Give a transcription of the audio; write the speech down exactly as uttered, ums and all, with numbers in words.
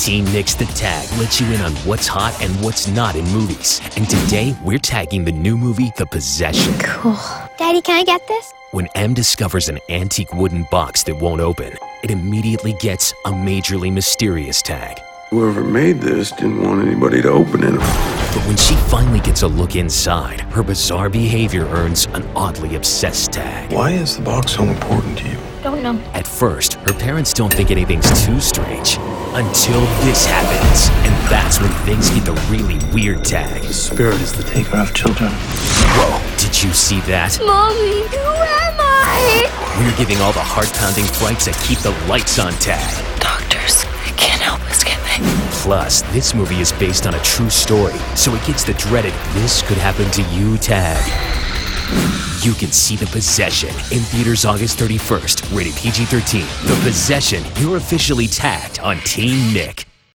Team Nick's The Tag lets you in on what's hot and what's not in movies. And today, we're tagging the new movie, The Possession. Cool. Daddy, can I get this? When M discovers an antique wooden box that won't open, it immediately gets a majorly mysterious tag. Whoever made this didn't want anybody to open it. But when she finally gets a look inside, her bizarre behavior earns an oddly obsessed tag. Why is the box so important to you? Don't know. At first, her parents don't think anything's too strange, until this happens. And that's when things get the really weird tag. The spirit is the taker of children. Whoa, did you see that? Mommy, who am I? We're giving all the heart-pounding frights that keep the lights on tag. Doctors, I can't help but get me. Plus, this movie is based on a true story, so it gets the dreaded "this could happen to you" tag. You can see The Possession in theaters August thirty-first, rated P G thirteen. The Possession, you're officially tagged on Team Nick.